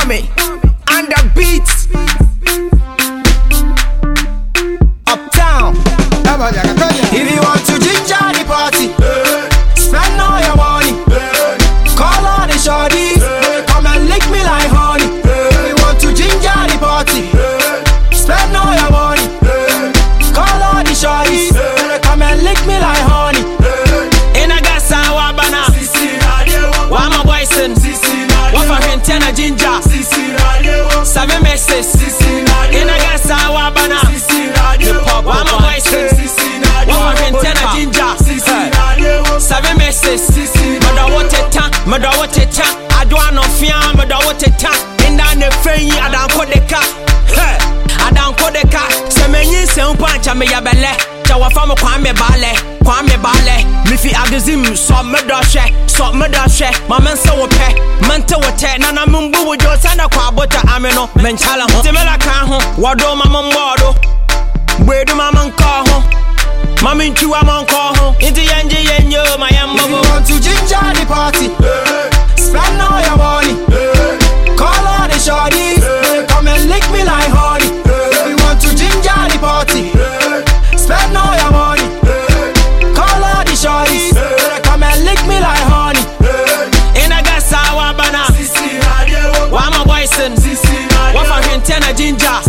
Kwame and the beats. Uptown. If you want to ginger the party, spend all your money. Call all the shorties, come and lick me like honey. If you want to ginger the party, spend all your money. Call all the shorties, come and lick me like honey. In a gas and wabana, one my boys in. What for Hintena ginger? 7 messes. In a gas and wabana, one my boys in. What for Hintena ginger? 7 messes. Mada what a ta, I don't know fiam, mada what a ta. In the frame, I don't call the car. I don't call the car. Some men use some punch, I may have a le. Tower from a Kwame Bale. Miffy Agazim, so murder, my man so pay. Mental attack, Nana Mumbu with your son of Quabota Amino, Menchala, Timela Kaho, Wado Mamma Wado. Where do my man call home? Mammy to a man call home. Into Yanji and you, my mama. Want to ginger the party? Spend all your money. Call all the shorties, come and lick me like honey. If you want to ginger the party, spend all your money. Call all the shorties, come and lick me like honey. In a gas sour banana, one my boys in. What for Hintena ginger?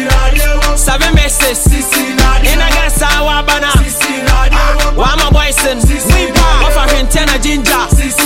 7 messes. In a gas sour banana, one my boys in. What for Hintena ginger?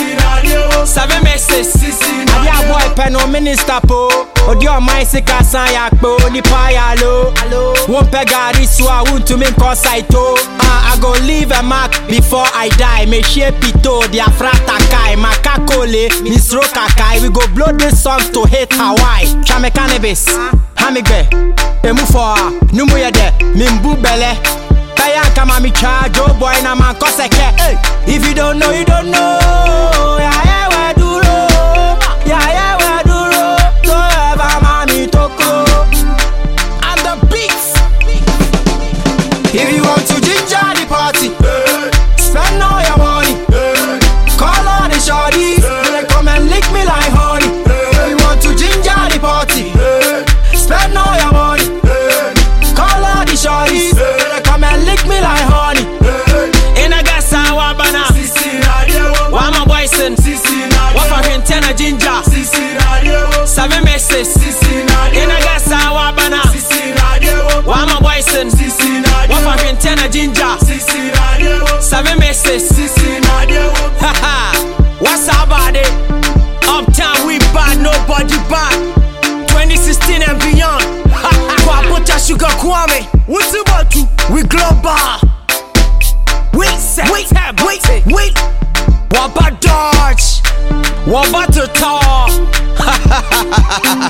7 messes. Adia boy peno minister po. Odio my sika san yakpo ni pa yalo. Won't pegari so I want to make cause saito. I go leave a mark before I die. Me shape pito dia frata kai makakole misro kakai. We go blow this song to hit Hawaii. Chame cannabis, hamigbe, emu for numu yede, mimbu bele. Kaya kama mi charge, oh boy na man koseke. If you don't know, you don't know. Yeah, we do lo. Yeah, we do lo. So ever mami toko. And the beats. If you want to ginger the party, spend all your money. Call all the shorties, come and lick me like honey. If you want to ginger the party, spend all your money. Call all the shorties, come and lick me like honey. In a gas sour banana, one my boys in. What for Hintena ginger? 7 messes. In a gas sour banana, one my boys in. What for Hintena ginger? 7 messes. Haha, what's about it? Uptown we bad, nobody bad. 2016 and beyond. Kwabota Sugar Kwame. What's about to? We global. Wait. What about Dodge? What about the talk?